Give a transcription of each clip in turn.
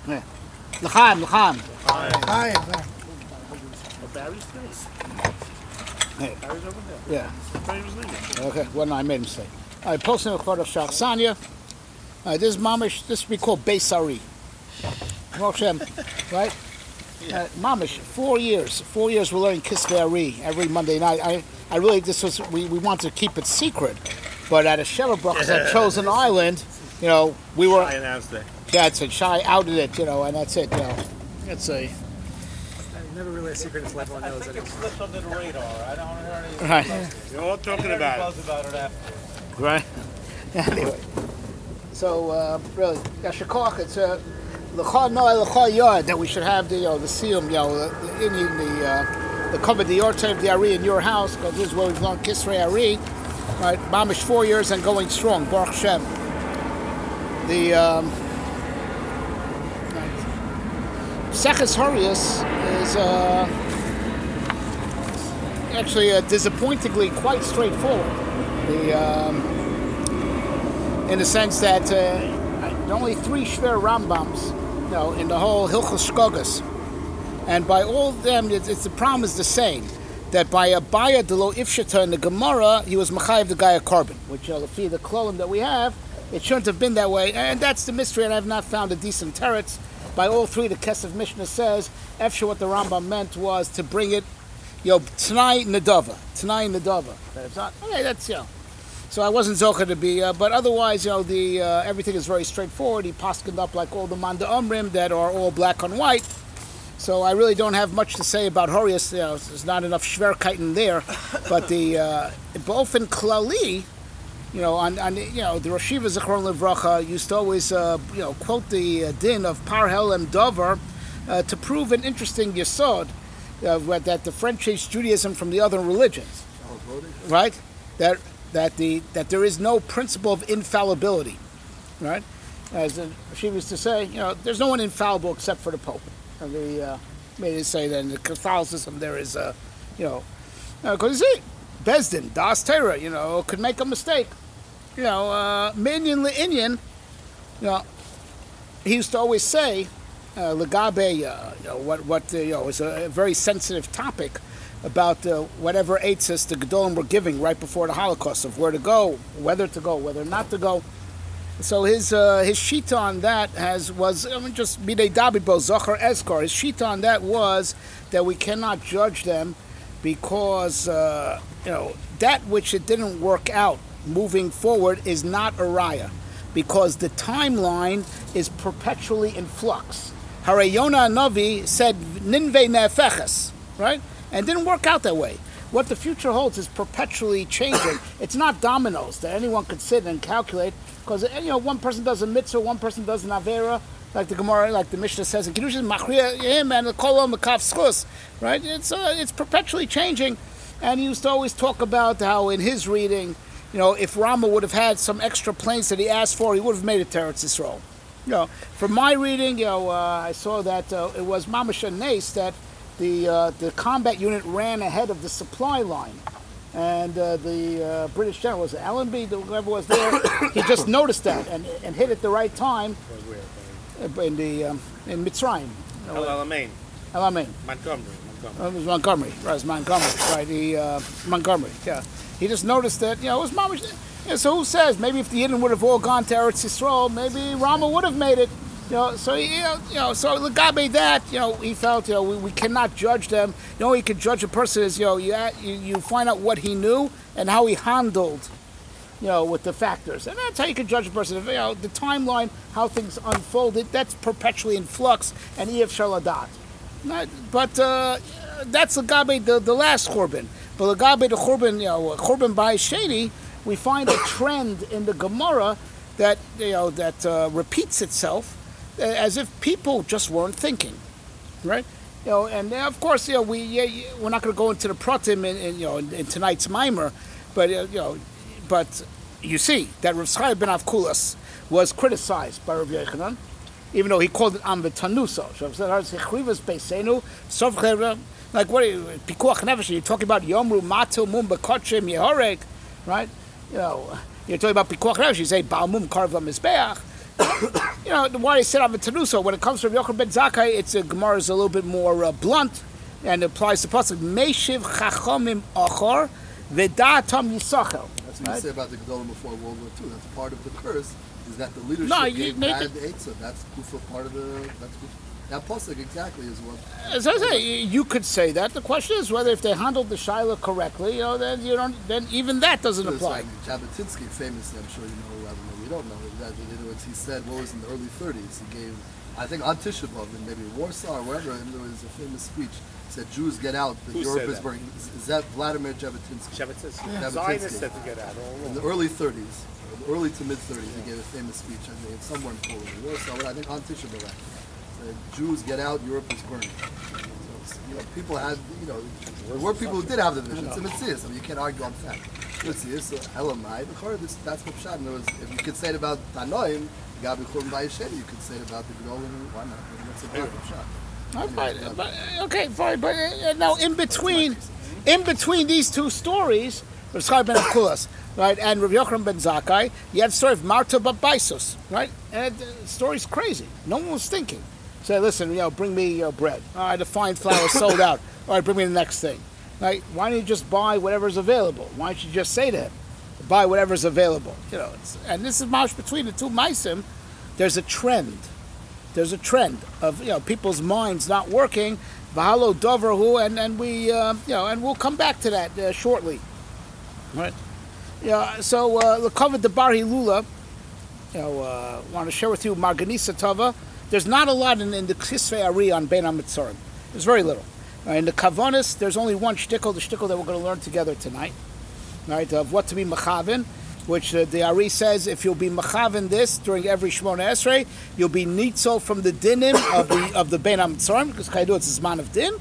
Yeah. L'chaim. Hi. Barry's place. Hey. Barry's over there. Yeah. Barry was leaving. Okay. Well, I made a mistake. All right. Posting a photo of Shachsanya. This is Mamish. This we call Beisari. Right? Yeah. Mamish. 4 years. 4 years we're learning Kisvei Ari every Monday night. I really we wanted to keep it secret, but at a Sheva Brachas at Chosen Island, we were. I announced it. Yeah, it's a Shai outed it, and that's it. It's a. Never really a secret if everyone knows it. Slipped under the radar. I don't heard anything. Right. You're all talking about it. Buzz about it after. Right. Anyway, so really, Yashikoch, it's l'cha noah l'cha yad that we should have the siyum, the cover the yortay of the Ari in your house, because this is where we've learned Kisrei Ari, right? Mamish 4 years and going strong. Baruch Shem. The Seches Horius is actually disappointingly quite straightforward. In the sense that there are only 3 Shver Rambams, in the whole Hilchos Shkogas, and by all of them, the problem is the same. That by Abaya Delo Ifshata in the Gemara, he was Machayev the Gaya Carbon, which the klolim that we have, it shouldn't have been that way, and that's the mystery. And I have not found a decent teretz. By all 3, the Kesef Mishnah says, Efshe what the Rambam meant was to bring it, Tanai Nadava. That's not, okay, that's, So I wasn't Zocher to be, but otherwise, everything is very straightforward. He paskened up like all the Manda Umrim that are all black on white. So I really don't have much to say about Horius. There's not enough Shverkeiten there. But the, both in Klali, the Rosh Yeshiva Zichron Livracha used to always, quote the din of Par Helem Dover to prove an interesting yesod that differentiates Judaism from the other religions, right? That there is no principle of infallibility, right? As Rosh Yeshiva used to say, there's no one infallible except for the Pope. And they made it say that in the Catholicism there is, because you see, Bezdin, Das Torah, could make a mistake. Minyan le'inyan, he used to always say, legabe, what is a very sensitive topic about whatever eitzes the Gedolim were giving right before the Holocaust of where to go, whether not to go. So his shita on that was just bidei dabibo zocher eskar. His shita on that was that we cannot judge them because that which it didn't work out moving forward is not a raya, because the timeline is perpetually in flux. Hare Yonah Navi said ninvei ne'efeches, right? And it didn't work out that way. What the future holds is perpetually changing. It's not dominoes that anyone could sit and calculate, because one person does a mitzvah, one person does an avera, like the Gemara, like the Mishnah says in Kiddushin, machriya him and the kolom mekaf schus, right? It's perpetually changing, and he used to always talk about how in his reading, if Rama would have had some extra planes that he asked for, he would have made it Teretz Yisrael. From my reading, I saw that it was Mamash Nes that the combat unit ran ahead of the supply line, and the British general, was it Allenby, whoever was there, he just noticed that and hit at the right time in Mitzrayim. El Alamein. Montgomery. It was Montgomery. Right, it was Montgomery. Right, Montgomery. Yeah, he just noticed that. It was Mamash. So who says maybe if the Yidden would have all gone to Eretz Yisrael, maybe Rama would have made it. So Legabe that, he felt, we cannot judge them. You can judge a person is, you find out what he knew and how he handled, with the factors. And that's how you can judge a person. The timeline, how things unfolded, that's perpetually in flux, and Ef Shaladat. But that's Legabe, the last Korban. But Legabe, the Korban by Sheni, we find a trend in the Gemara that, repeats itself, as if people just weren't thinking, right? And of course, we're not going to go into the pratim in tonight's mimer, but you see that Rav Chaim ben Avkulas was criticized by Rav Yochanan, even though he called it Am v'Tanuso. Like what? Pikuach nefesh. You're talking about Yomru Matu Mum Bekotchim Yehorek, right? You're talking about Pikuach nefesh. You say Baal Mum Karva Mizbeach. why they said Avatanuso, when it comes from Yochanan ben Zakkai, it's a Gemara is a little bit more blunt, and it applies to pasuk Meishiv Chachomim Achor V'Da'atam Yisachel. That's what you say about the Gedolim before World War II. That's part of the curse, is that the leadership gave make bad Eitzah. That's kufa part of that's kufa. That pasuk exactly is what. As I say, you could say that. The question is whether if they handled the Shiloh correctly, then you don't. Then even that doesn't apply. Jabotinsky, famously, I'm sure you know, rather than you don't know, that he said what was in the early 30s. He gave, I think, on Tisha B'Av in maybe Warsaw or wherever, and there was a famous speech. He said, "Jews get out. Europe is burning." Is that Vladimir Jabotinsky? Zionists said to get out. In the early 30s, early to mid 30s, he gave a famous speech. I think somewhere in Poland, Warsaw. But I think on Tisha B'Av. Jews get out, Europe is burning. So, people had, there were people who did have the vision. It's a mitzvah. I mean, you can't argue on fact. Mitzvah, so Elamai, that's what Pshat. If you could say it about Tanoim, Gabi Churban Bayeshem, you could say it about the Gedolim. Why not? That's a part of Pshat. Okay, fine. But now, in between these two stories, Rav Chaim ben Akulas, right, and Rav Yochanan ben Zakkai, you had the story of Marta Babaisos, right? And the story's crazy. No one was thinking. Say, listen, bring me your bread. All right, the fine flour sold out. All right, bring me the next thing. Right? Why don't you just buy whatever's available? Why don't you just say to him, buy whatever's available? And this is marsh between the two maisim. There's a trend. There's a trend of people's minds not working. V'halo doverhu, and we and we'll come back to that shortly. Right? So l'kavod debar hilula. Want to share with you Marganisa Tava. There's not a lot in the Kisvei Ari on Bein HaMetzorim. There's very little. In the Kavonis, there's only one shtickle, the shtickle that we're going to learn together tonight, right? Of what to be Machavin, which the Ari says if you'll be Machavin this during every Shmona Esrei, you'll be Nitzel from the dinim of the Bein HaMetzorim, because Kaidu it's a Zman of Din.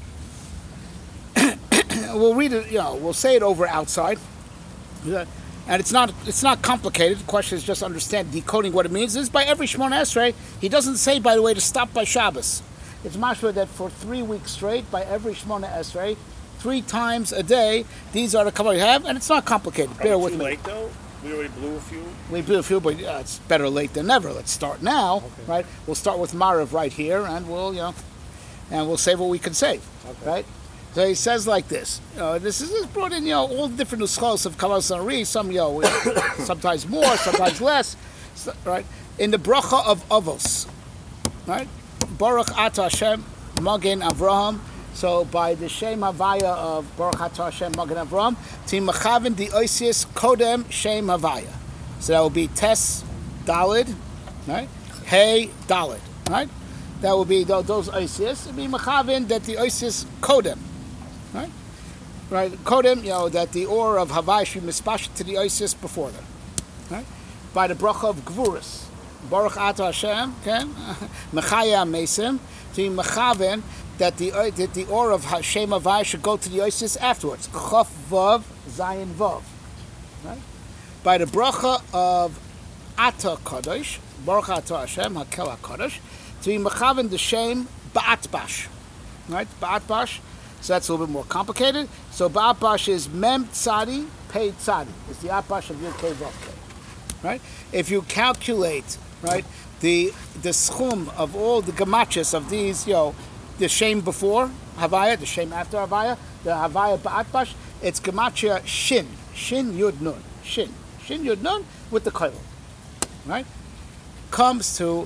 We'll read it, we'll say it over outside. And it's not complicated. The question is just decoding what it means. This is by every Shmona Esrei. He doesn't say, by the way, to stop by Shabbos. It's mashma that for 3 weeks straight, by every Shmona Esrei, 3 times a day, these are the kavod you have, and it's not complicated. Bear with me. Late though. We already blew a few. We blew a few, but it's better late than never. Let's start now, right? We'll start with Marav right here, and we'll save what we can save, right? So he says like this. This is brought in, all the different nuschos of Kavos Ari. Some, sometimes more, sometimes less, right? In the bracha of Avos, right? Baruch Ata Hashem Magen Avraham. So by the Shem Havaya of Baruch Ata Hashem Magen Avraham, Tim Machavin the Oisius Kodem Shem Havaya. So that will be Tes Dalid, right? Hey Dalid, right? That will be those Oisius. It will be Machavin that the Oisius Kodem. Right, Kodem, that the or of Havai should be mispashed to the Isis before them. Right? By the bracha of Gvuris, Baruch Ata Hashem, Mechaya Mesim, to Mechaven, that the or of Hashem Havai should go to the Isis afterwards. Chof Vav, Zayin Vav. Right? By the bracha of Ata Kadosh, Baruch Ata Hashem, Hakel HaKadosh, to be Mechaven the Shem Ba'atbash. Right? Ba'atbash. So that's a little bit more complicated. So Ba'apash is Mem Tzadi, Pei Tzadi. It's the Apash of Yud Kei Vav Kei. Right? If you calculate, right, the schum of all the gemachas of these, the Shem before Havaya, the Shem after Havaya, the Havaya Ba'apash, it's gemachia Shin. Shin Yud Nun. Shin Yud Nun with the Koil. Right? Comes to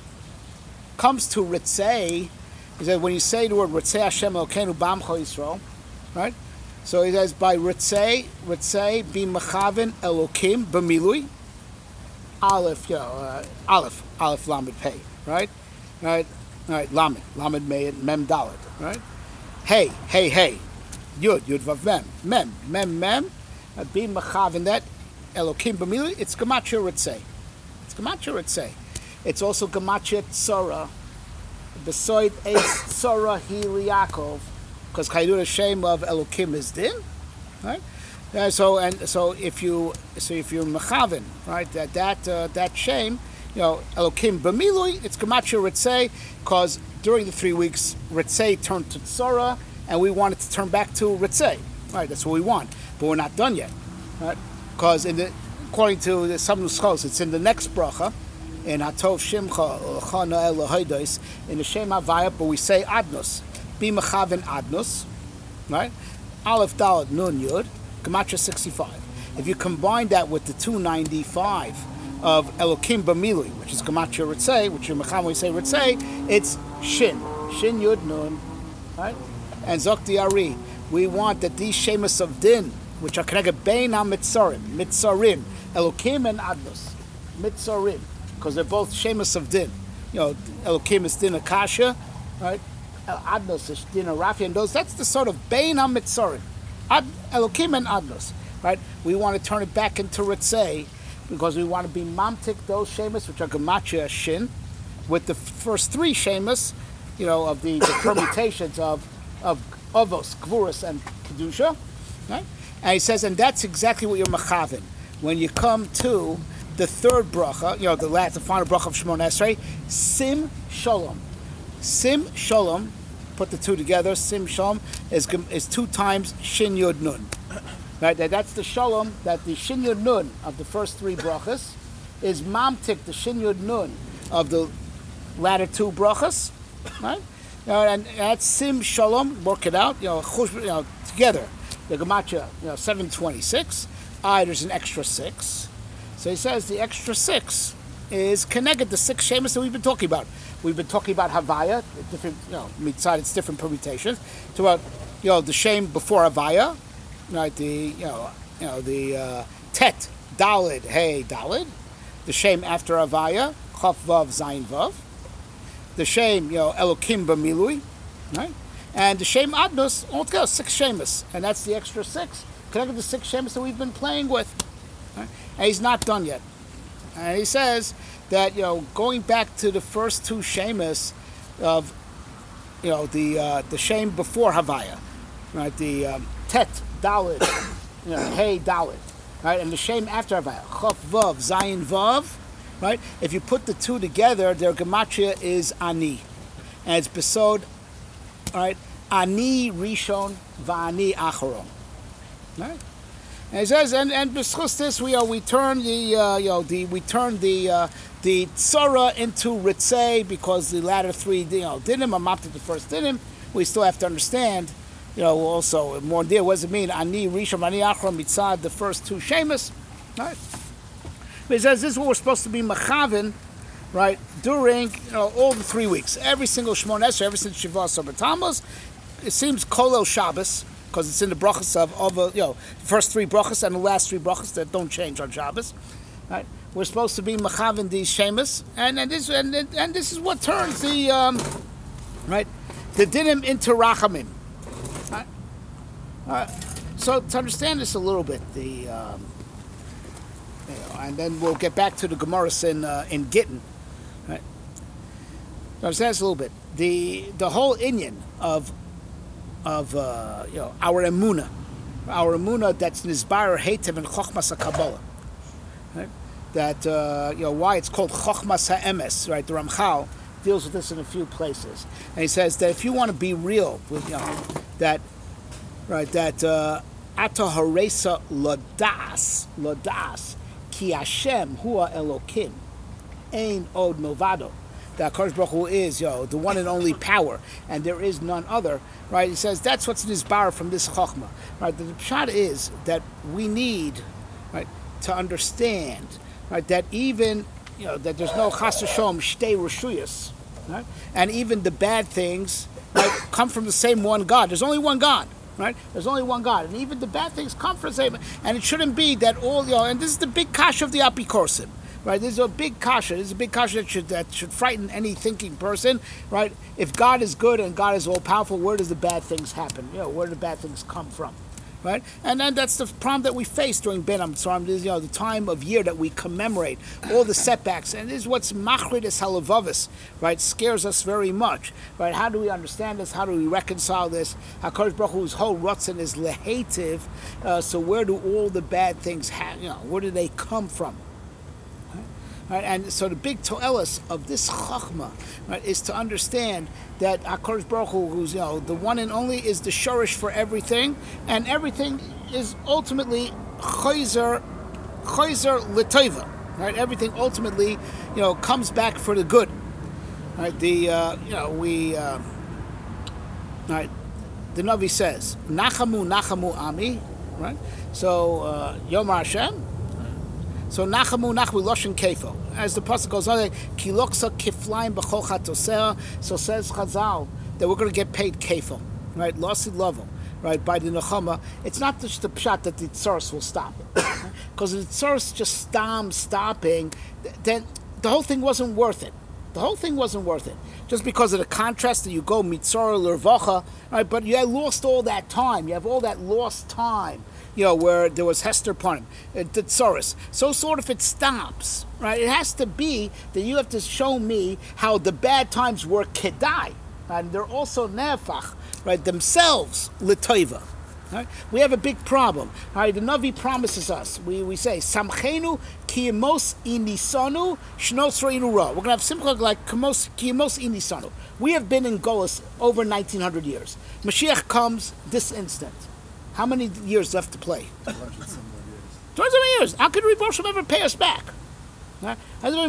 Ritzei. He said, when you say the word Ritzei Hashem Elokeinu B'Amcho Yisrael, right? So he says, by Ritzei be Mechaven Elokim B'Milui, Aleph Lamed Pei, right? Lamed Mem Dalet, right? Hey, Yud Vav Mem, be Mechaven that Elokim B'Milui, it's Gematria Ritzei. It's also Gematria Tzora, Besoid Eis Tzora Hi Yaakov, because Kaidur Hashem of Elokim is Din, right? So if you're Mechaven, right, that Shem, Elokim B'Milui, it's Gematria Ritzei, because during the 3 weeks Ritzei turned to Tzora, and we want it to turn back to Ritzei, right? That's what we want, but we're not done yet, right? Because according to some nuschos, it's in the next bracha. in Hatov Shimcha Chana Elohidos in the Shem Havaya, but we say Adnos. Be Mechaven Adnos, right? Aleph Dalet Nun Yud, Gematria 65. If you combine that with the 295 of Elokim B'Milui, which is Gematria Ritzei, which in Mechaven we say Ritzei, it's Shin Yud Nun, right? And Zokti Ari, we want that these Shemus of Din, which are connected Bein HaMitzarim, Elokim and Adnos, Mitzarim, because they're both Shemus of Din. You know, Elokim is Din Akasha, right? Adnos is Din Rafi, and those, that's the sort of Bein HaMitzarim, Elokim and Adnos, right? We want to turn it back into Ritzei, because we want to be Mamtik, those Shemus, which are Gematria Shin, with the first three Shemus, you know, of the permutations of Avos, Gvuras, and Kedusha, right? And he says, and that's exactly what you're Mechaven. When you come to the third bracha, you know, the final bracha of Shemon Esrei, Sim Shalom. Sim Shalom, put the two together, Sim Shalom is 2 times Shin Yud Nun. Right, that's the Shalom, that the Shin Yud Nun of the first 3 brachas is Mamtik, the Shin Yud Nun of the latter 2 brachas, right? And that's Sim Shalom, work it out, together. The Gematria, 726. There's an extra 6. So he says the extra 6 is connected to 6 Shemus that we've been talking about. We've been talking about Havaya, different, inside its different permutations. To about, the Shem before Havaya, right? The Tet Dalid Hey Dalid, the Shem after Havaya, Chaf Vav Zayin Vav, the Shem Elokim B'Milui, right? And the Shem Adnos, altogether 6 Shemus, and that's the extra 6 connected to 6 Shemus that we've been playing with. Right? And he's not done yet. And he says that going back to the first 2 Shemus of the Shem before Havaya, right? The Tet Dalid, Hey Dalid, right? And the Shem after Havaya, Chaf Vav Zayin Vav, right? If you put the 2 together, their gematria is Ani, and it's besod, right? Ani Rishon Va'ani Acharon, right? And he says, and b'schus this we turn the tzara into ritzei, because the latter 3 dinim are mapped to the first dinim. We still have to understand, also more dear. What does it mean? Ani Rishon Va'ani Acharon mitzad the first 2 shemus, right? But he says this is what we're supposed to be mechaven, right, during all the 3 weeks, every single Shemon Esrei, every single Shiva Sober Tammuz. It seems Kolel Shabbos, because it's in the brachas of the first 3 brachas and the last 3 brachas that don't change on Shabbos. Right? We're supposed to be mechaven these shemus, and this is what turns the the dinim into rachamim. Right? So to understand this a little bit, and then we'll get back to the Gemaras in Gittin. Right? To understand this a little bit, the whole inyan of our emuna that's nizbar heitev and chochmas hakabbalah, right? That why it's called chochmas ha'emes, right? The Ramchal deals with this in a few places, and he says that if you want to be real with that ata haresa ladas ki Hashem hua Elokim ein od novado. That HaKadosh Baruch Hu is, the one and only power, and there is none other, right? He says that's what's nizbar from this chokhmah, right? The pshat is that we need, right, to understand, right, that even, that there's no chas v'sholom shtei reshuyos, right? And even the bad things, right, come from the same one God. There's only one God, right? There's only one God, and even the bad things come from the same, and it shouldn't be that all, and this is the big kash of the Apikorsim. Right, this is a big kasha. This is a big kasha that should frighten any thinking person. Right, if God is good and God is all powerful, where does the bad things happen? Where do the bad things come from? Right, and then that's the problem that we face during Ben HaMitzarim. This is the time of year that we commemorate all the setbacks, and this is what's machridus halavavis. Right, scares us very much. Right, how do we understand this? How do we reconcile this? HaKadosh Baruch Hu's whole rotzen is lehativ. So where do all the bad things where do they come from? Right, and so the big to'elas of this chachma, right, is to understand that HaKadosh Baruch Hu, who's the one and only, is the shorish for everything, and everything is ultimately chayzer l'tova. Right, everything ultimately, comes back for the good. Right? Right? The Navi says, "Nachamu, Nachamu, Ami." Right? So Yomar Hashem. So Nachamu, Loshen Kefo. As the pasuk goes on, Kiloksa Kiflaim B'chol Chatosera. So says Chazal that we're going to get paid Kefo. Right? Losid Lovo. Right? By the Nechama. It's not just the pshat that the tzaros will stop. Because if the tzaros just stopping, then the whole thing wasn't worth it. The whole thing wasn't worth it. Just because of the contrast that you go mitzora l'rvacha, right? But you had lost all that time. You have all that lost time, where there was Hester upon him, the tzoros. So sort of it stops, right? It has to be that you have to show me how the bad times were kedai, and they're also nefach, right? Themselves l'toiva. Right? We have a big problem. Right? The Navi promises us. We say, Samchenu kiyemos inisanu shnos reinu ra. We're going to have simcha like kiyemos inisanu. We have been in Golus over 1900 years. Mashiach comes this instant. How many years left to play? 200 years. How could Rebbe Hashem ever pay us back? Right?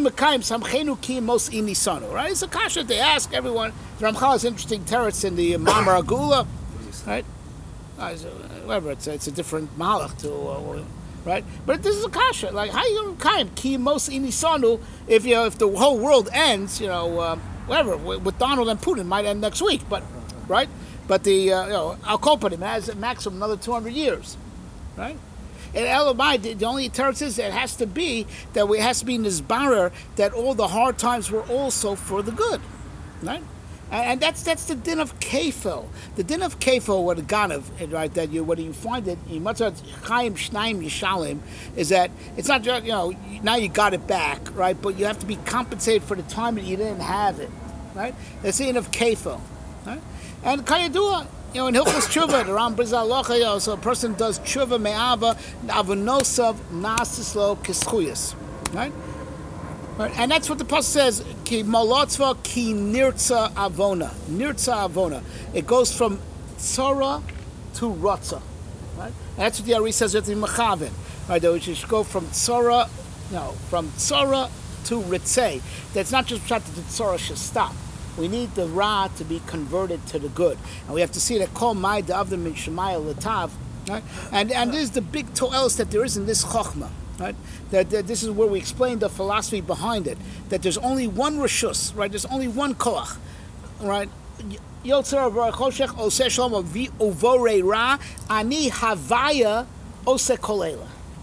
Right? It's a kasha they ask everyone. The Ramchal has interesting teretz in the Mamar Agula. Right? Whatever, it's a different malach to, right? But this is a kasha. Like, how you going to ki mos inisanu if the whole world ends, whatever, with Donald and Putin might end next week, but right? But the Al Kopanim has at maximum another 200 years, right? And Elamai, the only teretz is it has to be that it has to be nizbarer that all the hard times were also for the good, right? And that's the din of kefil. The din of kefil, what a ganav, right? That when you find it, you must have chaim shnaim yishalim, is that it's not just now you got it back, right? But you have to be compensated for the time that you didn't have it, right? That's the din of kefil, right? And kayadua, in Hilchos Tshuva, the Ram Brizal Locha, so a person does tshuva me'ava avonosav nasislo kischuyas, right? Right. And that's what the pasuk says, ki molotzva ki nirtza avona. Nirtza avona. It goes from tzara to rotza. Right? And that's what the Ari says with the Mechavin. Right, which is go from tzara to ritzei. That's not just that the tzara should stop. We need the ra to be converted to the good. And we have to see that kol mai da'avdim min shemaya latav. Right? And this is the big to'elos that there is in this chokhmah. Right? That this is where we explain the philosophy behind it. That there's only one reshus, right? There's only one koach, right? Yotzer v'choshech oseh shalom vi ovore ra ani havaya oseh kolela.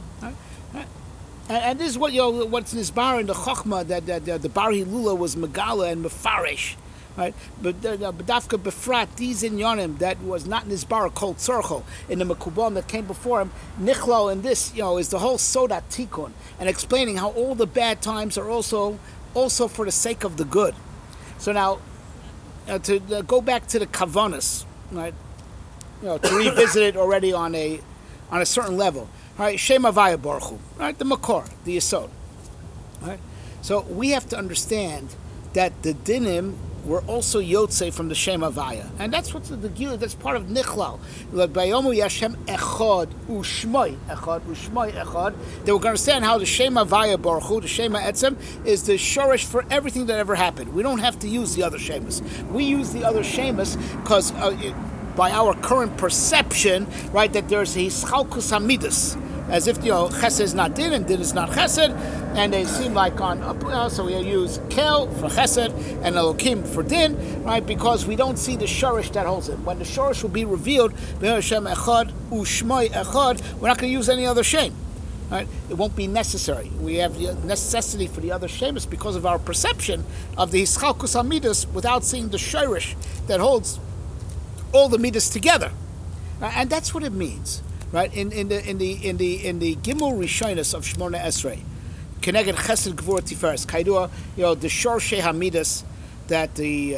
And this is what's in this bar in the chokhmah that the Bar Hilula was megala and mefaresh. Right, but Dafka Befrat, these in Yonim that was not in his bar called Tzorcho in the Mekubam that came before him. Nichlo in this, is the whole Soda Tikkun and explaining how all the bad times are also for the sake of the good. So now, to go back to the Kavanas, right? To revisit it already on a certain level. Right, Shem Havaya Baruch Hu, right? The Makor, the Yesod. Right, so we have to understand that the dinim were also yotze from the Shem Havaya, and that's what's the gila. That's part of Nichlal. Like Bayomu Yashem Echad Ushmoi Echad Ushmoi Echad. They were going to understand how the Shem Havaya Baruch Hu, the Shem Ha'etzem, is the shorish for everything that ever happened. We don't have to use the other Shemas. We use the other Shemas because by our current perception, right, that there's a Hischalkus Hamidus. As if Chesed is not Din and Din is not Chesed, and they seem like so we use Kel for Chesed and Elokim for Din, right? Because we don't see the Shorish that holds it. When the Shorish will be revealed, Hashem Echad Ushmoi Echad, we're not going to use any other Shem, right? It won't be necessary. We have the necessity for the other Shemus because of our perception of the Hischalkus Hamidus without seeing the Shorish that holds all the Midas together, and that's what it means. Right in the Gimel Rishonos of Shmona Esrei, Keneged Chesed Gvur Tiferes Kaidua, the Shorshei Hamidas that the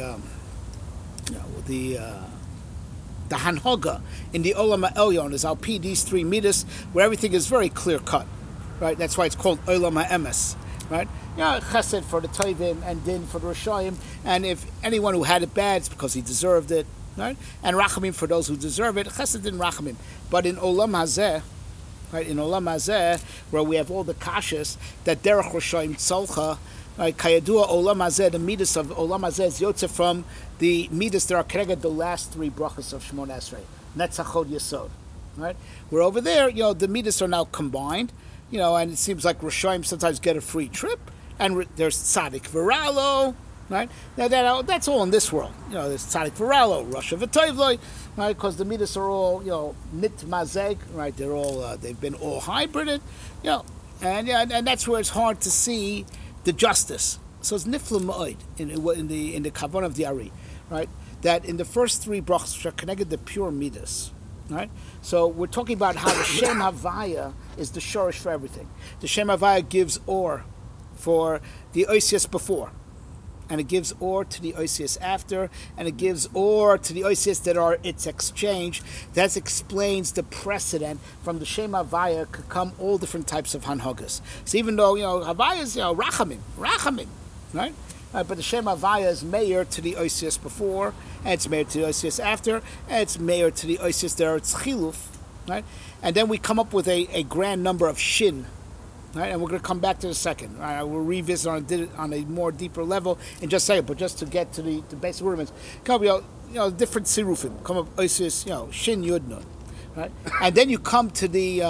Hanhoga in the Olam Elyon is Alpi these three midas where everything is very clear cut, right? That's why it's called Olam Ha'emes, right? Chesed for the Tovim and Din for the Rishayim, and if anyone who had it bad, it's because he deserved it. Right? And Rachamim for those who deserve it. Chesed and Rachamim. But in Olam Hazeh, right? In Olam Hazeh, where we have all the kashas that Derech Rishayim Tzolcha, Right? Kayadua Olam Hazeh, the midas of Olam Hazeh is yotze from the midas that are connected the last three brachas of Shmona Esrei. Netzach Chod Yesod. Right? We're over there, the midas are now combined, and it seems like Rishonim sometimes get a free trip, and there's Tzaddik Viralo, right? Now that's all in this world. There's Tzaddik Viralo, Rosh V'Toivloi, right? Because the midas are all, nit mazeg, right? They're all, they've been all hybrided, and that's where it's hard to see the justice. So it's nifla ma'od in the kavanah of the Ari, right? That in the first three brachos which are connected to pure midas, right? So we're talking about how the Shem Havaya is the shorish for everything. The Shem Havaya gives or for the Oisius before, and it gives or to the Oisius after, and it gives or to the Oisius that are its exchange. That explains the precedent from the Shem Havaya could come all different types of hanhogas. So even though Havaya is rachamim, right? But the Shem Havaya is mayor to the Oisius before, and it's mayor to the Oisius after, and it's mayor to the Oisius that are its chiluf, right? And then we come up with a grand number of shin, right? And we're going to come back to the second. Right? We'll revisit on a more deeper level in just a second, but just to get to the basic rudiments, come up, different sirufim, come up Oisius, shin yud nun, right? And then you come to the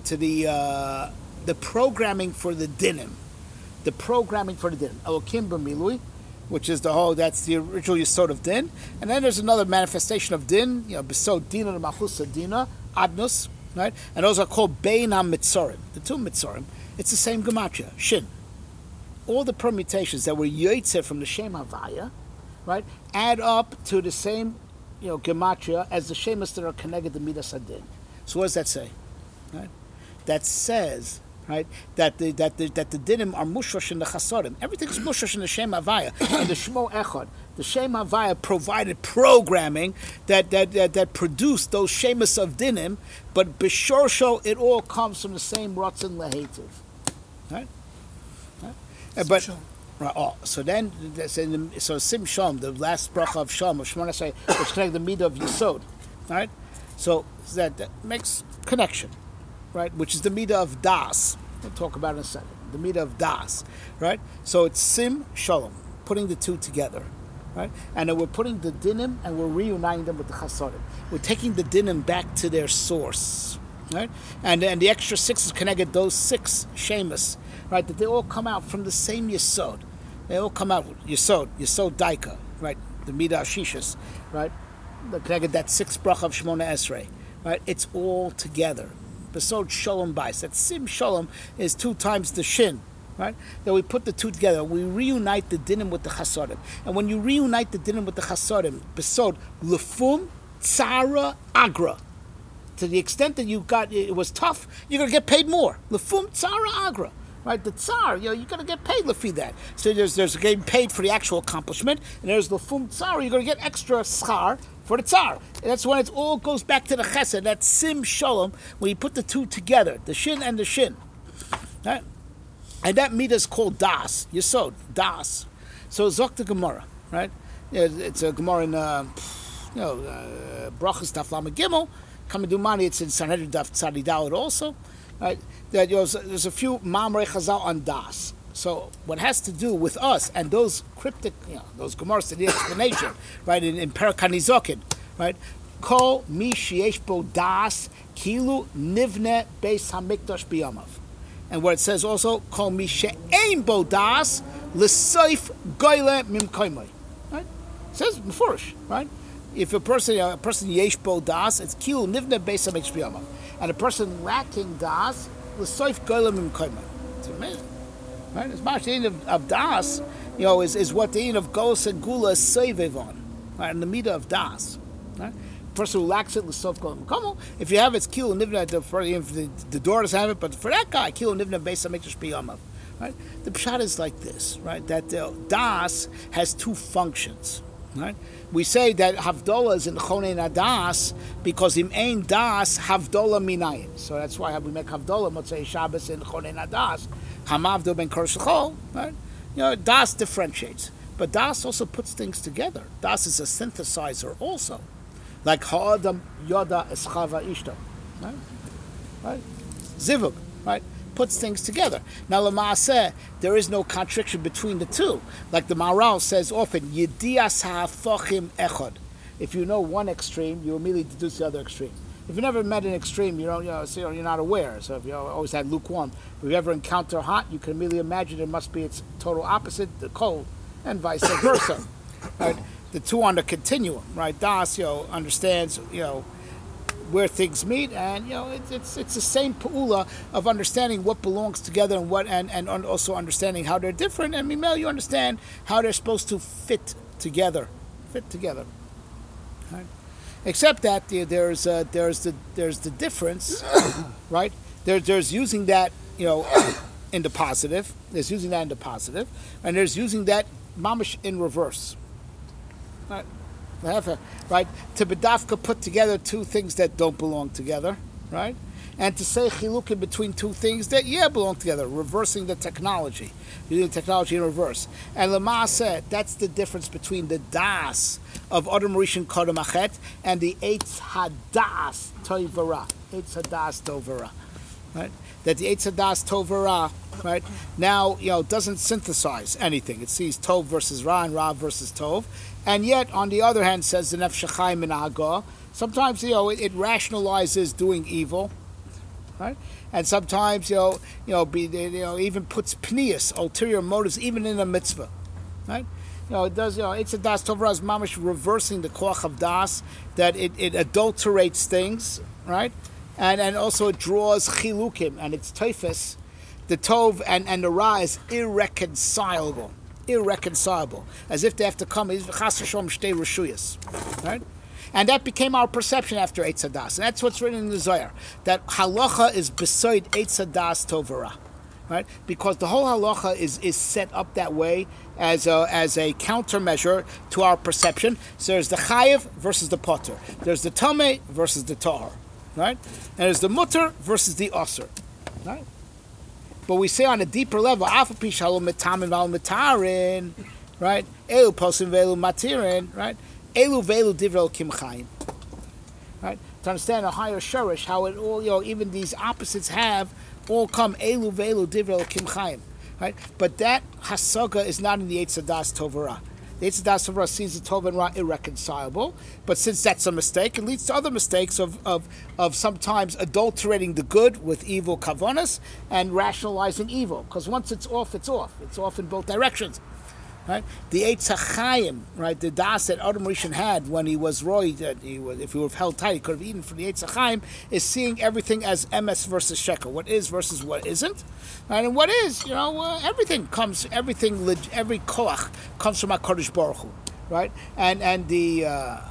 programming for the dinim. The programming for the din, Elokim b'milui, which is that's the original yesod of din, and then there's another manifestation of din, besod dina and machusa dina, adnus, right? And those are called bein ha-mitzorim. The two mitzorim, it's the same gematria, shin. All the permutations that were yotzeh from the Shem Havaya, right, add up to the same, gematria as the shemas that are connected to midas hadin. So what does that say? Right? That says, right, that the dinim are mushosh in the chasodim. Everything's mushosh in the Shem Havaya and the Shmo Echad. The Shem Havaya provided programming that produced those shemas of dinim, but b'shorsho it all comes from the same rotzen lehetiv, right? But right, so then so Sim Shom, the last bracha of Shom of Shemona Esrei, which connects the midah of Yesod, right? So that makes connection. Right, which is the midah of das. We'll talk about it in a second. The midah of das, right? So it's sim shalom, putting the two together, right? And then we're putting the dinim and we're reuniting them with the chasodim. We're taking the dinim back to their source, right? And the extra six is connected those six shemas, right? That they all come out from the same yesod. They all come out yesod daika, right? The midah shishas, right? The connected that sixth bracha of Shemona Esrei, right? It's all together. Besod Shalom Bais. That Sim Shalom is 2 times the Shin, right? That we put the two together. We reunite the dinim with the chasodim. And when you reunite the dinim with the chasodim, Besod Lefum Tzara Agra. To the extent that it was tough, you're going to get paid more. Lefum Tzara Agra. Right? The Tsar, you're going to get paid lefi that. So there's getting paid for the actual accomplishment, and there's Lefum Tzara, you're going to get extra schar for the Tsar. And that's when it all goes back to the Chesed, that Sim Shalom, when you put the two together, the Shin and the Shin. Right? And that midah is called Das, Yesod, Das. So Zok the Gemara, right? It's a Gemara in, Brachas Daf Lamed Gimel, Kamedumani, it's in Sanhedrin Daf Tzadi Dalet also. Right? There's a few Mamrei Chazal on Das. So what has to do with us and those cryptic, those Gemaras to the explanation, right? In Parak HaNizokin, right? Kol mi sheyesh bo das kilu nivne beis hamikdash biyamav. And where it says also kol mi she'ein bo das l'soif goyle mimkoymai. Right? It says mefurish, right? If a person yesh bo das, it's kilu nivne beis hamikdash biyamav. And a person lacking das, l'soif goyle mimkoymai. It's amazing. Right? As much the end of das, is what the end of Gos and Gula is saved on. Right? And the midah of das. Right? The person who lacks it, l'sof goyle mimkoymai. If you have it, it's kilo nivna, the daughters have it, but for that guy, kilo nivna beis hamikdash biyamav. Right? The pshat is like this, right? That das has 2 functions. Right? We say that Havdalah is in Chonei Nadas because im ein das Havdalah minayin. So that's why we make Havdalah Motzei Shabbos in Chonei Nadas. Hamavdo ben Korshachol. Right? Das differentiates, but das also puts things together. Das is a synthesizer also, like Ha'adam Yoda Eschava Ishto. Right? Zivug. Right? puts things together. Now, Lamaaseh, there is no contradiction between the two. Like the Maharal says often, Yedias ha'afochim echad. If you know one extreme, you immediately deduce the other extreme. If you never met an extreme, so you're not aware. So if you always had lukewarm, if you ever encounter hot, you can immediately imagine it must be its total opposite, the cold, and vice versa. Right? The two on the continuum, right? Das, understands, where things meet, and it's the same pa'ula of understanding what belongs together and what, and also understanding how they're different. And Mimel, you understand how they're supposed to fit together. Right? Except that there's the difference, right? There's using that in the positive. There's using that in the positive, and there's using that mamish in reverse. Right? Right? To bedafka put together two things that don't belong together, right? And to say chiluk in between two things that belong together, reversing the technology, using technology in reverse. And Lamaaseh, that's the difference between the das of Adam Rishon Kodem Achet and the Eitz Hadas Tovara. Eitz Hadas Tovara, right? That the Eitz Hadas Tovara, right, now doesn't synthesize anything. It sees Tov versus Ra and Ra versus Tov, and yet on the other hand says the Nefesh HaChaim in Hagah. Sometimes it rationalizes doing evil. Right, and sometimes even puts pnius, ulterior motives, even in a mitzvah. Right, it does. It's a das tovra is mamish reversing the koach of das, that it adulterates things, right, and also it draws chilukim, and it's teifus, the tov and the ra is irreconcilable, as if they have to come. Right. And that became our perception after Eitz Hadas. And that's what's written in the Zohar. That halacha is beside Eitz Hadas Tovara. Right? Because the whole halacha is set up that way as a countermeasure to our perception. So there's the chayiv versus the potter. There's the tameh versus the tahor. Right? And there's the mutter versus the aser. Right? But we say on a deeper level, afapi shalom metamin val metarin, right? Elu posim velu matirin, right? Elu velu divrei Elokim Chaim. Right? To understand a higher shurish, how it all, even these opposites all come Elu velu divrei Elokim Chaim. Right? But that hasaga is not in the Eitz Hadas Tovara. The Eitz Hadas Tovara sees the Tov and Ra irreconcilable, but since that's a mistake, it leads to other mistakes of sometimes adulterating the good with evil kavanas and rationalizing evil. Because once it's off, it's off. It's off in both directions. Right? The Eitz HaChaim, right, the das that Adam Rishon had when he was roy, if he would have held tight, he could have eaten from the Eitz HaChaim, is seeing everything as emes versus shekel, what is versus what isn't. Right? And what is, every koach comes from HaKadosh Baruch Hu, right? And the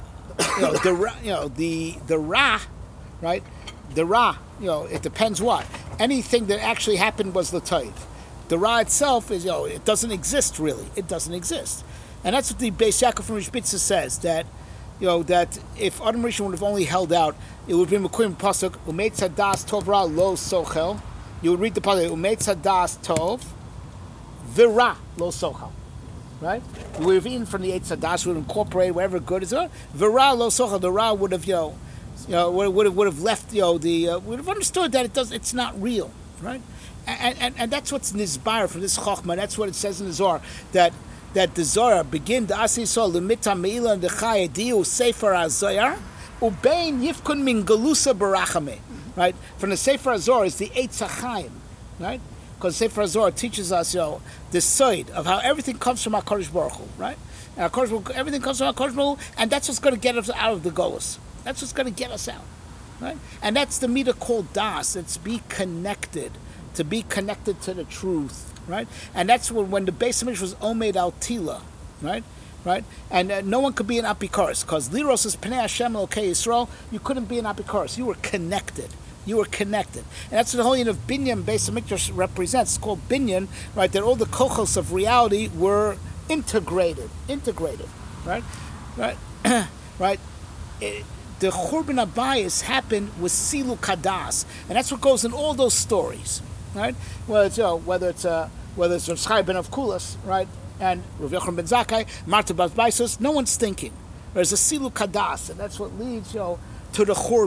ra, right? The ra, it depends what. Anything that actually happened was the taiv. The Ra itself is, it doesn't exist really. It doesn't exist. And that's what the Beis Yaakov from Rishbitza says, that, that if Adam Rishon would have only held out, it would be Mekuim Pasuk, Umeitz Hadas Tov Ra Lo Sochel. You would read the Pasuk, Umeitz Hadas Tov, V'Ra Lo Sochel. Right? We would have eaten from the Eitz Hadas, we would incorporate whatever good is there. V'Ra Lo Sochel, the Ra would have, would have left, would have understood that it's not real. Right? And that's what's nizbar from this chokhmah. That's what it says in the Zohar, that the Zohar begin the asi so limita meila and the chayediu sefer hazohar ubein yifkun min galusa barachame. Right, from the sefer hazohar is the Eitz HaChaim, right? Because sefer hazohar teaches us the side of how everything comes from HaKadosh Baruch Hu, right? And everything comes from HaKadosh Baruch Hu, and that's what's going to get us out of the golus. That's what's going to get us out, right? And that's the midah called das. It's to be connected to the truth, right? And that's when the Beis Hamikdash was Omed Al Tila, right? And no one could be an apikoros, because Liros is Pnei Hashem Elokei Yisrael. You couldn't be an apikoros. You were connected. And that's what the whole unit of Binyan Beis Hamikdash represents. It's called Binyan, right? That all the kochos of reality were integrated, right? Right. The Churban Abayis happened with Silu Kadas, and that's what goes in all those stories. Right? Whether it's Rav Chaim ben Avkulas, right, and Rav Yochanan ben Zakkai, Marta Bas Baisos, no one's thinking. There's a Silu Kadas, and that's what leads to the Churban.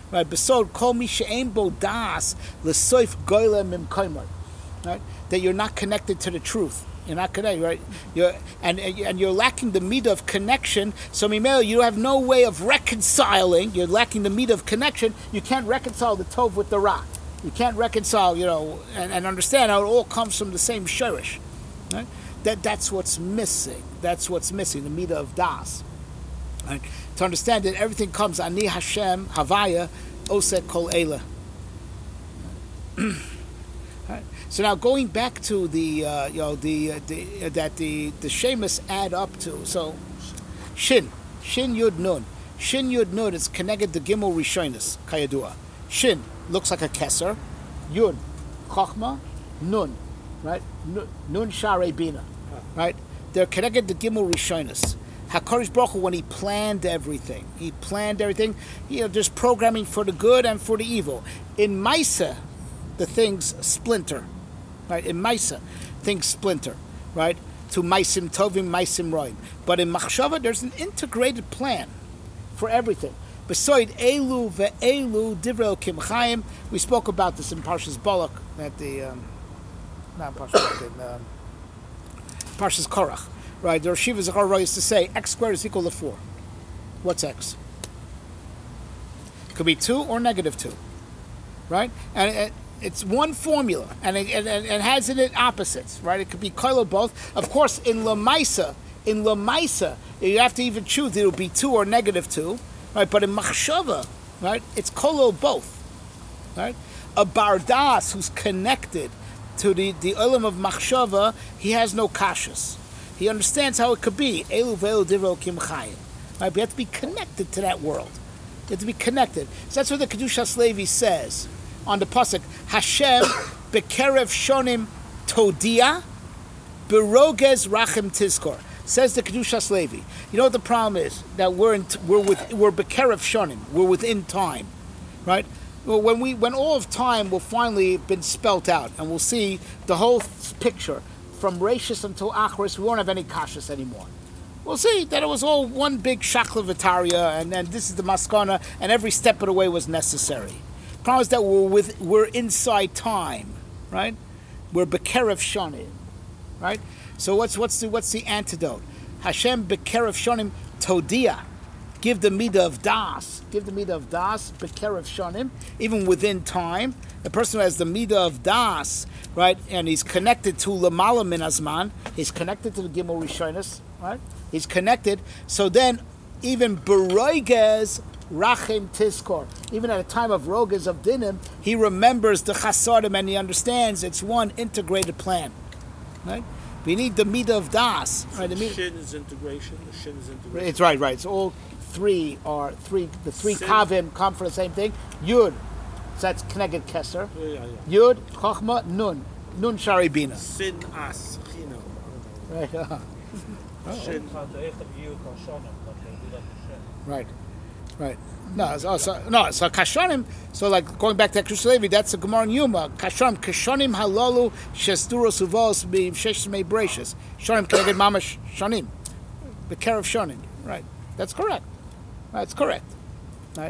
right? Besod kol mi she'ein bo das l'soif goyle mim koimar, right? That you're not connected to the truth. You're not connected, right? You're lacking the meat of connection. So Mimel, you have no way of reconciling. You're lacking the meat of connection. You can't reconcile the tov with the ra. You can't reconcile, and understand how it all comes from the same shirish. Right? That's what's missing. That's what's missing, the meat of das. Right? To understand that everything comes ani Hashem Havaya Osek Kol Eila. Right? So now going back to the shemus add up to, so Shin Yud Nun is connected to Gimel Rishonis Kayadua. Shin looks like a keser, Yud Chochma, Nun, right? Nun Sharei Bina, right? They're connected to Gimel Rishonis. HaKadosh Baruch Hu, when he planned everything, there's programming for the good and for the evil. In Maisa, the things splinter, right? In Maisa, things splinter, right? To Maisim Tovim, Maisim Roim. But in Machshava, there's an integrated plan for everything. Beside Elu ve'elu divrei Elokim Chaim, we spoke about this in Parshas Balak at the not Parshas Balak, in Parshas Korach, right? The Rosh Yeshiva Zechar used to say x squared is equal to 4. What's x? It could be 2 or negative 2, right? And it's one formula, and it has in it opposites, right? It could be kol or both. Of course, in Lamaisa, you have to even choose. It will be 2 or negative 2. Right, but in Machshava, right, it's kolo both, right? A Bardas who's connected to the Olam of Machshava, he has no kashas. He understands how it could be. Elu ve'elu divrei Elokim Chayim. Right, but you have to be connected to that world. You have to be connected. So that's what the Kedushas Levi says on the pasuk: Hashem bekerev shonim todia, berogez rachem tizkor. Says the Kedushas Levi. You know what the problem is? That we're bekerev shonim. We're within time, right? Well, when all of time will finally been spelt out, and we'll see the whole picture from Rashis until Achris, we won't have any kashas anymore. We'll see that it was all one big shakla v'taria, and then this is the maskana, and every step of the way was necessary. The problem is that we're inside time, right? We're bekerev shonim, right? So what's the antidote? Hashem bekerev shonim todia. Give the midah of das. Bekerev shonim. Even within time, the person who has the midah of das, right, and he's connected to lamala min azman. He's connected to the Gimel Rishonis, right? He's connected. So then, even beroiges rachem tiskor. Even at a time of roges of dinim, he remembers the chasadim and he understands it's one integrated plan, right? We need the midah of das. Right? The shin is integration. It's right. It's all three. The three Sin. kavim come for the same thing. Yud, so that's connected keser. Yeah. Yud, chochma, nun shari bina. Sin as chino. Right. Shin. Right. No, so kashonim. So like going back to Kedushas Levi, that's a Gemara in Yuma. Kashonim halalu shesturos uvos b'shesh mei breishis. Shonim connected mamash shonim. Bekerev shonim. Right. That's correct. That's correct. Right.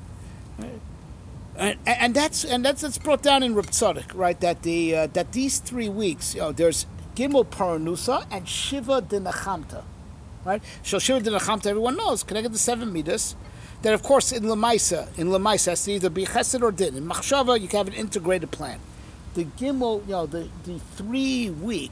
And that's brought down in Reb Tzadok, right? That these 3 weeks, there's Gimel Paranusa and Shiva Dinachamta, right? So Shiva Dinachamta, everyone knows, connected to 7 midas. That of course in Lamaisa has to either be Chesed or Din. In Machshava, you can have an integrated plan. The Gimel, the 3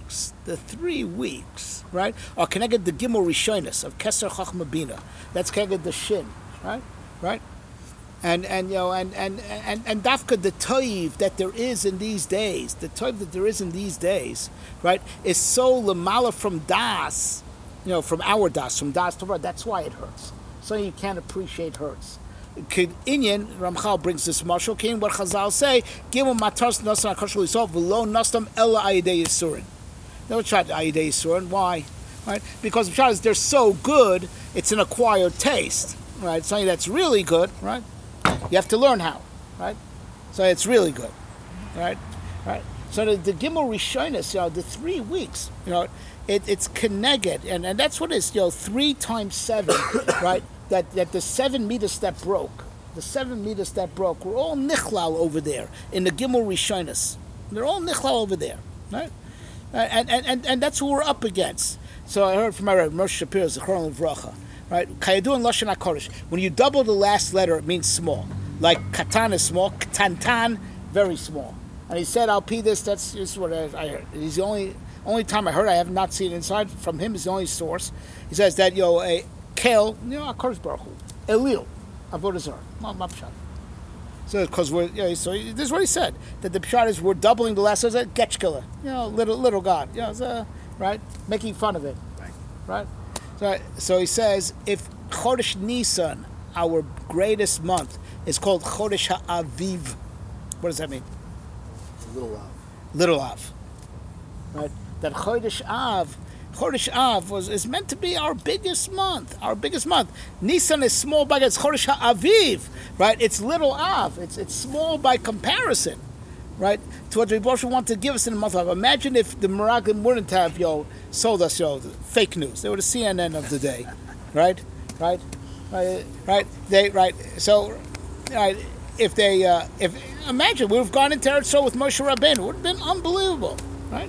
weeks, right, are connected to Gimel Rishonis of Keser Chachma Bina. That's connected to Shin, right. And Dafka, the toiv that there is in these days, right, is so lamala from das, from our das, from das to das. That's why it hurts. So you can't appreciate hurts. Inyan Ramchal brings this marshal king. What Chazal say? Gimel matars nasam akashul yisov v'lo nasam ela ayidei yisurin. Never tried ayidei yisurin. Why? Right? Because the is they're so good, it's an acquired taste. Right? Something that's really good. Right? You have to learn how. Right? So it's really good. Right? So the Gimel Rishonis, the 3 weeks, it's connected, and that's what it is, 3 times 7, right? That the 7 meters that broke, the 7 meters that broke, were all nichlal over there in the Gimel Rishonis. They're all nichlal over there, right? And that's what we're up against. So I heard from my Rebbe, Moshe Shapiro, Zichron Livracha, right? Kayadu and Lashon HaKodesh. When you double the last letter, it means small. Like katan is small, ktantan, very small. And he said, "I'll pee this." That's just what I heard. He's the only time I heard. I have not seen inside from him. Is the only source. He says that a kale, HaKodesh Baruch Hu, Elil, Avodah Zarah, not pshat. So because so this is what he said, that the pshat is we're doubling the last letter, Getchkiller, little God, right, making fun of it, right. So he says if Chodesh Nisan, our greatest month, is called Chodesh HaAviv. What does that mean? Little Av. Little Av, right? That Chodesh Av is meant to be our biggest month. Nisan is small by it's Chodesh HaAviv, right? It's Little Av. It's small by comparison, right? To what the Rebbe want to give us in the month of Av. Imagine if the Meraglim wouldn't have sold us fake news. They were the CNN of the day, right? If imagine we would have gone into Eretz Yisrael with Moshe Rabbeinu, it would have been unbelievable, right?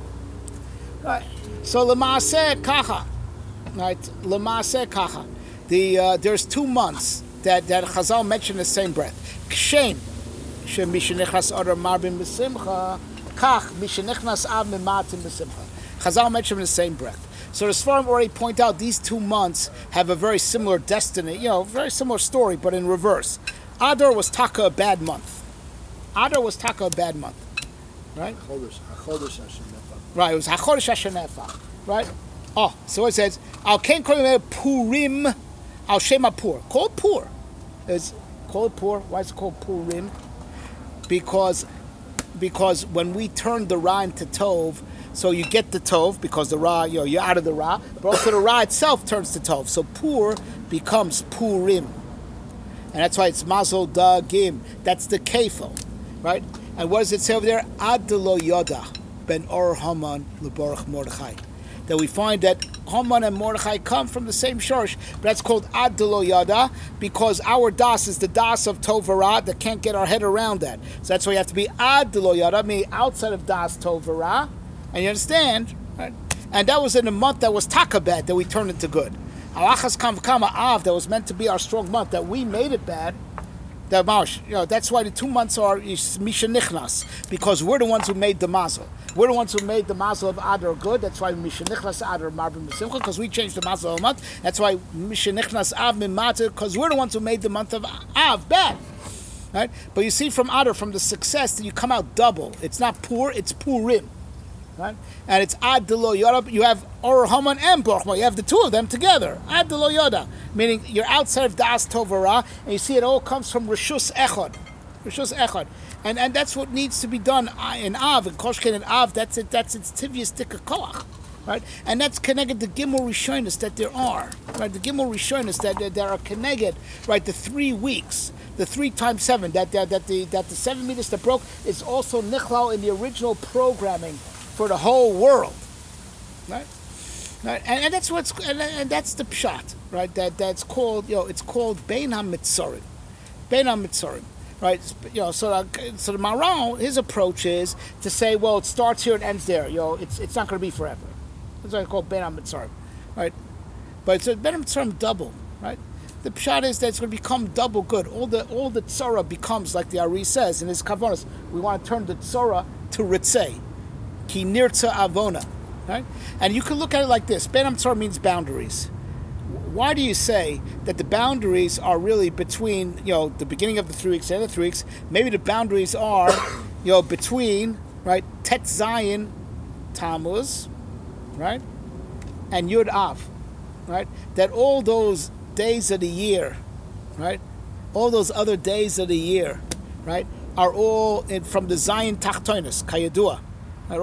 So L'maaseh kacha, right? L'maaseh kacha. There's 2 months that Chazal mentioned in the same breath. Kshem, shemishenichnas adar marbim b'simcha, kach mishenichnas av mimatim b'simcha. Chazal mentioned in the same breath. So the Sfarim already point out these 2 months have a very similar destiny, very similar story, but in reverse. Adar was taka a bad month. Right? Chodesh HaShenefa. Right, it was HaChodesh HaShenefa. Right? Oh, so it says, Al Ken Kolim Purim Al Shema Pur. Call it Pur. Call it Pur. Why is it called Purim? Because when we turn the Ra into Tov, so you get the Tov, because the Ra, you're out of the Ra, but also the Ra itself turns to Tov. So Pur becomes Purim. And that's why it's Mazel Dagim. That's the Kefil, right? And what does it say over there? Ad lo Yoda ben Or Haman leBaruch Mordechai. That we find that Haman and Mordechai come from the same shorish, but that's called Ad lo Yoda because our das is the das of Tovara that can't get our head around that. So that's why you have to be Ad lo Yoda, meaning outside of das Tovara. And you understand, right? And that was in a month that was takabed that we turned into good. Alachas Kama Av, that was meant to be our strong month, that we made it bad. That's why the 2 months are Misha Nichnas, because we're the ones who made the mazel. We're the ones who made the mazel of Adar good. That's why Misha Nichnas Adar Marbim B'Simcha, because we changed the mazel of month. That's why Misha Nichnas Av Mimata, because we're the ones who made the month of Av bad. Right? But you see from Adar, from the success, that you come out double. It's not poor, it's Purim. Right? And it's Ad de Lo Yoda. You have Or Haman and Baruch. You have the 2 of them together. Ad de Lo Yoda. Meaning you're outside of Das Tovara, and you see it all comes from Rishus Echad. And that's what needs to be done in Av, in Koshken and Av. That's it. That's its Tivius Koach. Right? And that's connected to Gimel Rishonis that there are. Right? The Gimel Rishonis that are connected, right? The 3 weeks. The 3 times 7. That the 7 meters that broke is also Nichlal in the original programming for the whole world, right? And that's that's the pshat, right? That's called it's called Bein HaMitzorim, right? So the Maharal, his approach is to say, well, it starts here and ends there. It's not going to be forever. That's why it's called Bein HaMitzorim, right? But it's a Bein HaMitzorim double, right? The pshat is that it's going to become double good. All the tzara becomes, like the Ari says in his Kavanos, we want to turn the tzara to ritzei. Ki nirtza avona, right? And you can look at it like this. Bein HaMitzorim means boundaries. Why do you say that the boundaries are really between, the beginning of the 3 weeks and the 3 weeks? Maybe the boundaries are, between, right, Tet Zayin Tammuz, right, and Yud Av, right? That all those days of the year, right, all those other days of the year, right, are all from the Zayin Tachtonis, Kayadua. Right,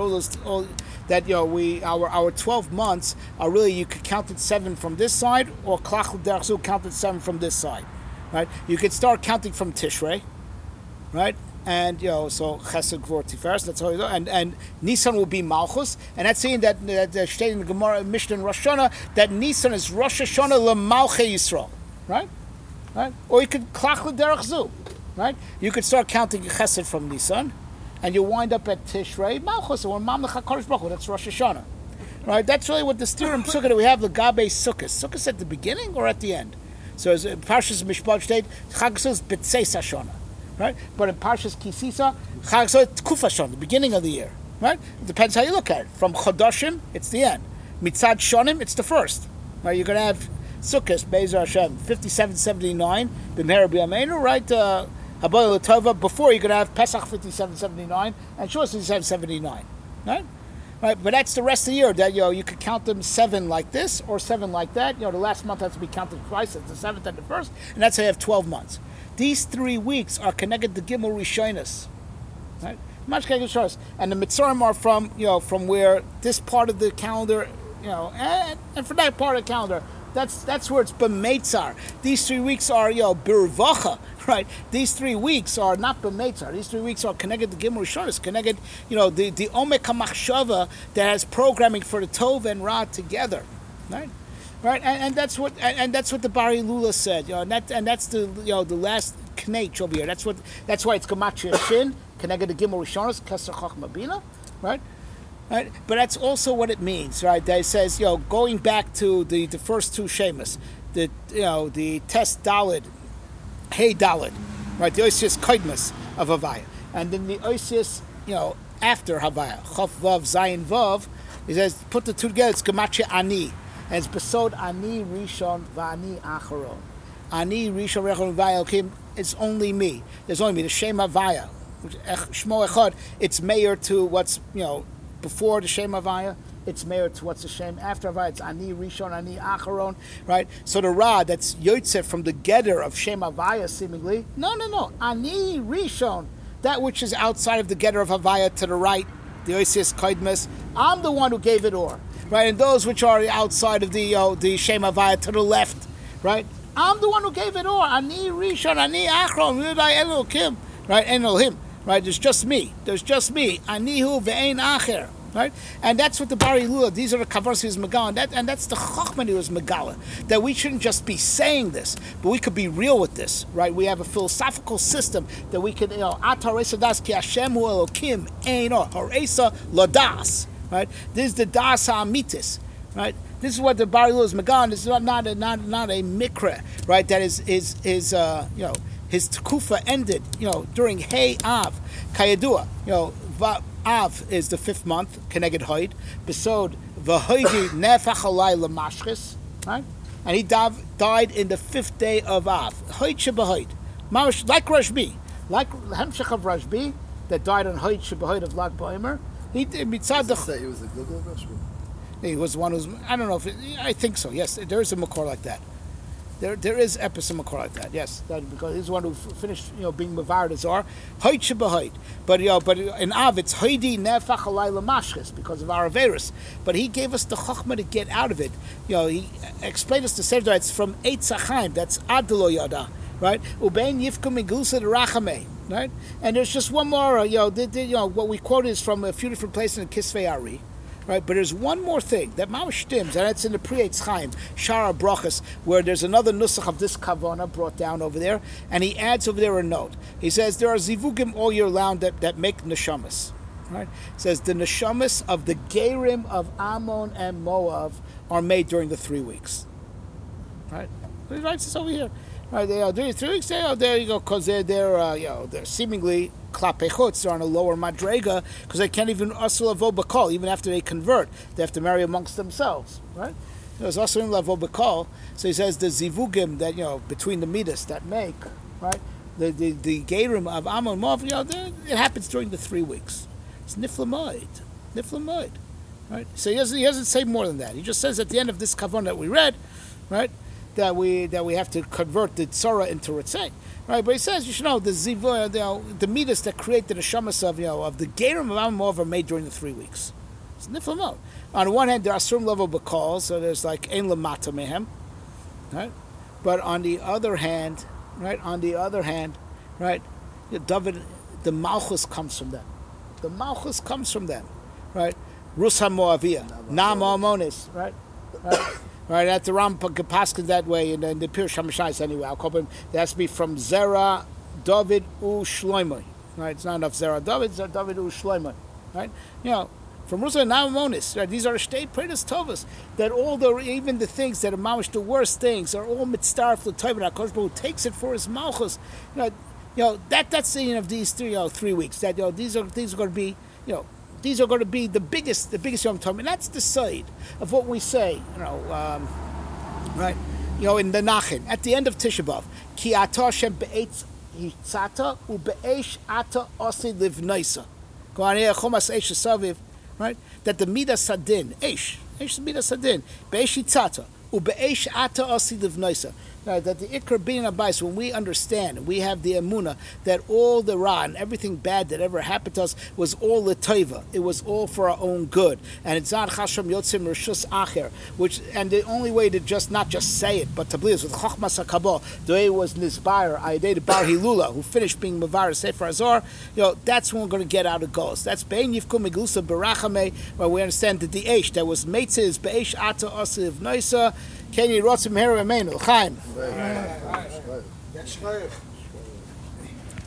our 12 months are really, you could count it 7 from this side, or Klach Derchu counted 7 from this side, right? You could start counting from Tishrei, right? And so Chesed Gvor Tiferes, that's how you go. And Nisan will be Malchus, and that's saying that the state in the Gemara Mishnah and Rosh Hashanah that Nisan is Rosh Hashanah LeMalchei Yisrael, right? right? Or you could klach l'derech zu, right? You could start counting chesed from Nisan, and you wind up at Tishrei Malchus, or Mamlech HaKadosh Baruch Hu, that's Rosh Hashanah, right? That's really what the Stirim Sukkah that we have, the Gabe Sukkah. Sukkah's at the beginning or at the end? So as Parshas Mishpat state, Chag Sukkah is B'tzeis Hashanah, right? But in Parshas Kisisa, Chag Sukkah is Tkuf Hashanah, the beginning of the year, right? It depends how you look at it. From Chodoshim, it's the end. Mitzad Shonim, it's the first, right? You're going to have Sukkot, Be'ezer Hashem, 5779, B'meher B'yameinu, right? Habayil Tova, before you're going to have Pesach 5779 and Shavuos 5779, right? Right, but that's the rest of the year. That you could count them 7 like this or 7 like that. The last month has to be counted twice. It's the 7th and the 1st, and that's how you have 12 months. These 3 weeks are connected to Gimel Rishonos, right? Much connected to Rishonos, and the Mitzorim are from where this part of the calendar, and for that part of the calendar. That's where it's b'meitzar. These 3 weeks are birvacha, right? These 3 weeks are not b'meitzar. These 3 weeks are connected to Gimel Rishonos, connected, the Omek HaMachshava that has programming for the Tov and Ra together, right? Right, and that's what the Bari Lula said, and that's the the last knech over here. That's why it's Gematria Shin, connected to Gimel Rishonos, Keser Chachma Bina, right? Right? But that's also what it means, right? That it says, going back to the first 2 Shemas, the test Dalid, Hey Dalid, right? The Oisius Koidmas of Havaya, and then the Oisius, after Havaya, Chof Vav Zayin Vav, he says put the 2 together. It's Gematria Ani, and it's Besod Ani Rishon V'Ani Acharon. Ani Rishon Rechon V'Elokim. It's only me. There's only me. The Shem Havaya, Shmo Echad. It's mayor to what's before the Shem Havaya, it's mayor to what's the Shem after Havaya. It's Ani Rishon, Ani Acharon, right? So the Ra, that's Yotzeh from the Geder of Shem Havaya, seemingly. No. Ani Rishon, that which is outside of the Geder of Havaya to the right, the Oisius Koidmas. I'm the one who gave it or, right? And those which are outside of the Shem Havaya to the left, right? I'm the one who gave it or. Ani Rishon, Ani Acharon, Yudai Elokim, right? Elohim. Right, there's just me. Anihu ve'ein acher. Right, and that's what the Bari Lula. These are the kavaros he was megala, and that's the chachma he was megala. That we shouldn't just be saying this, but we could be real with this. Right, we have a philosophical system that we could, ataresa das ki Hashem hu Elokim ein haresa ladas. Right, this is the das ha'amitis. Right, this is what the Bari Lula is megala. This is not a mikra. Right, that is his tekufa ended, during Hey Av, Kayadua. Av is the 5th month, Keneged Hoid. Besod v'hoidi nefach alai lemashchis, right? And he died in the 5th day of Av. Hoid shebahoid, mamash like Rashbi, like Hemshech of Rashbi that died on Hoid shebahoid of Lag Ba'omer. He mitzad the. He was a good Rashbi. He was one who's. I don't know I think so. Yes, there is a makor like that. There is episode like that, yes, because he's the one who finished, being Mavar Azar, Hoid Shebahoid. But in Av it's Hoidi Nefach Alai Lamashchis because of our Averis. But he gave us the Chochmah to get out of it. He explained us to say that it's from Eitz HaChaim, that's Adelo Yada, right? Ubein Yifkum Megilsa Rachame, right? And there's just one more, what we quoted is from a few different places in Kisvei Ari. Right, but there's one more thing that mamash stims, and it's in the Pri Eitz Chaim, Shara Brachas, where there's another nusach of this kavana brought down over there, and he adds over there a note. He says there are zivugim all year round that make neshamas. Right, it says the neshamas of the gerim of Ammon and Moab are made during the 3 weeks. Right, he writes this over here. Right, they are during 3 weeks. There you go, because they're seemingly klape chutz. They're on a lower madrega because they can't even asul lavo b'kol. Even after they convert, they have to marry amongst themselves. Right? There's also in lavo b'kol. So he says the zivugim that between the midas that make right the gerim of Ammon Moav. It happens during the 3 weeks. It's niflamoid. Right? So he doesn't say more than that. He just says at the end of this kavan that we read, right? That we have to convert the tzara into ritzay, right? But he says you should know the ziva, the midas that create the neshamas of the gerim of Ammon Moav are made during the 3 weeks. It's niflamot. On the one hand, there are certain level of bakal, so there's like ein lamata mehem, right? But on the other hand, right? David, the malchus comes from them. Right? Rus HaMoaviyah, Nam Amonis, right? Right, at the Rambam Paskin that way, and then the Pirush HaMashayis anyway. I'll call him. It has to be from Zera, David, U Shloimeh. Right, it's not enough Zera David, Zera David, U Shloimeh. Right, from Rusa and Namamonis. Right, these are state praise tovas. That all even the things that are mamish the worst things are all mitzdarf l'toivin. HaKadosh Baruch Hu takes it for his malchus. That's the end of these 3 weeks. That these are going to be these are going to be the biggest Yom Tov, and that's the side of what we say, right? In the Nachin at the end of Tisha B'av, Ki ata Hashem be'etz hitzata ube'esh ata osi livnaisa. Go on here, Chomas Eish Saviv, right? That the Midas Sadin, Eish Midas Sadin, be'esh hitzata ube'esh ata osi livnaisa. That the Ikar Bin Abayis, when we understand, we have the Emunah that all the Ra and everything bad that ever happened to us was all the Teiva. It was all for our own good. And it's not Chasham Yotzim Rishus Acher, and the only way to not just say it, but to believe it with Chochmas HaKabal, the way it was Nizbar, Ayadei Bar Hilula, who finished being Mavar Sefer Azor, that's when we're going to get out of goals. That's Bein Yivkum Meglusa Barachame, where we understand that the Eish, that was Meitzah is Be'esh Ata Osiv Noisa, Kenny Rotzim Hera Chaim. Right.